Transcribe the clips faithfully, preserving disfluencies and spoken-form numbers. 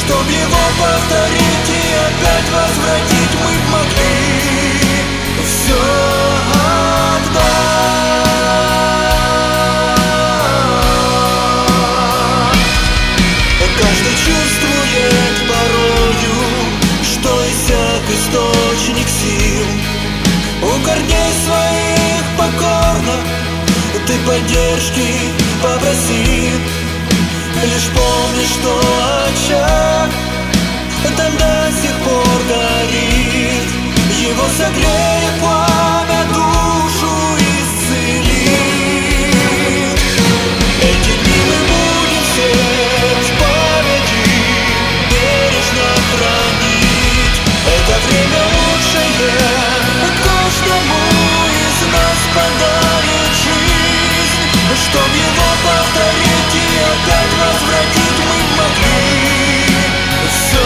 Чтоб его повторить и опять возвратить мы б могли все отдать. Каждый чувствует порою, что иссяк источник сил. У корней своих покорно ты поддержки попроси. Лишь помни, что очаг там до сих пор горит. Его согреет пламя, душу исцелит. Эти дни мы будем все в памяти бережно хранить. Это время лучшее каждому из нас подарит жизнь. Чтоб его повторить и опять возвратить мы могли все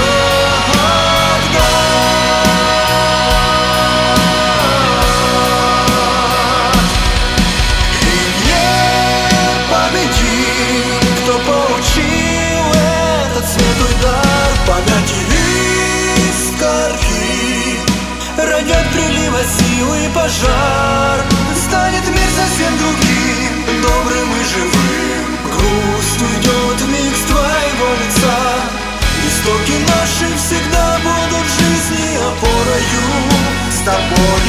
отдать. И не победим, кто получил этот святой дар. Памяти искорки родят прилива сил и пожар. Станет мир совсем другим, добрым и живым. Грусть уйдет вмиг с твоего лица. Истоки наши всегда будут жизни опорою. С тобой